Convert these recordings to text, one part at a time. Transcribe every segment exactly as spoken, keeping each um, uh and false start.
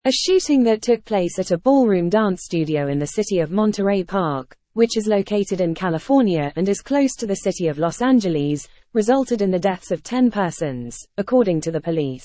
A shooting that took place at a ballroom dance studio in the city of Monterey Park, which is located in California and is close to the city of Los Angeles, resulted in the deaths of ten persons, according to the police.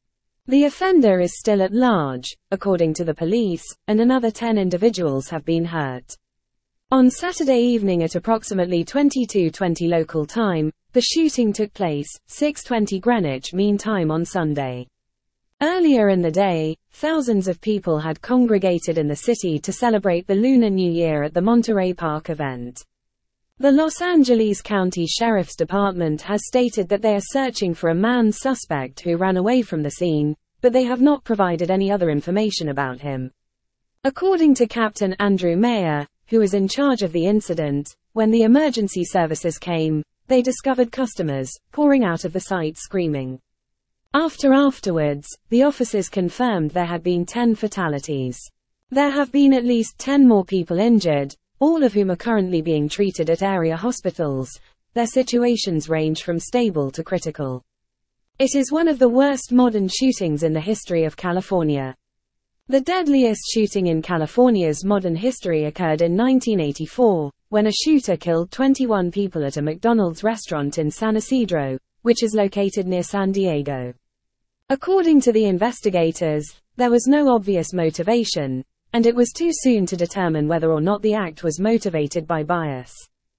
The offender is still at large, according to the police, and another ten individuals have been hurt. On Saturday evening at approximately twenty-two twenty local time, the shooting took place, six twenty Greenwich Mean Time on Sunday. Earlier in the day, thousands of people had congregated in the city to celebrate the Lunar New Year at the Monterey Park event. The Los Angeles County Sheriff's Department has stated that they are searching for a man suspect who ran away from the scene, but they have not provided any other information about him. According to Captain Andrew Mayer, who was in charge of the incident, when the emergency services came, they discovered customers pouring out of the site screaming. After afterwards, the officers confirmed there had been ten fatalities. There have been at least ten more people injured, all of whom are currently being treated at area hospitals. Their situations range from stable to critical. It is one of the worst modern shootings in the history of California. The deadliest shooting in California's modern history occurred in nineteen eighty-four, when a shooter killed twenty-one people at a McDonald's restaurant in San Isidro, which is located near San Diego. According to the investigators, there was no obvious motivation, and it was too soon to determine whether or not the act was motivated by bias.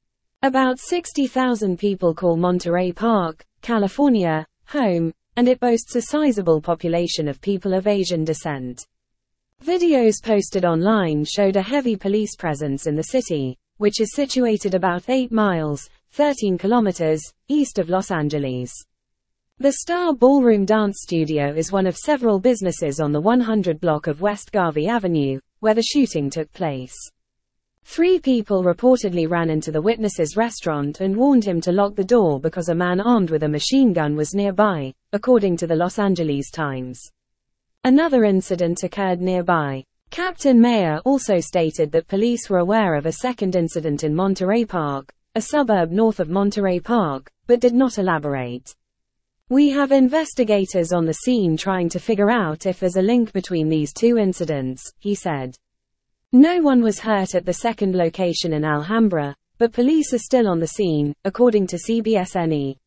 About sixty thousand people call Monterey Park, California, home, and it boasts a sizable population of people of Asian descent. Videos posted online showed a heavy police presence in the city, which is situated about eight miles, thirteen kilometers, east of Los Angeles. The Star Ballroom Dance Studio is one of several businesses on the one hundred block of West Garvey Avenue, where the shooting took place. Three people reportedly ran into the witness's restaurant and warned him to lock the door because a man armed with a machine gun was nearby, according to the Los Angeles Times. Another incident occurred nearby. Captain Mayer also stated that police were aware of a second incident in Monterey Park, a suburb north of Monterey Park, but did not elaborate. We have investigators on the scene trying to figure out if there's a link between these two incidents, he said. No one was hurt at the second location in Alhambra, but police are still on the scene, according to C B S N E.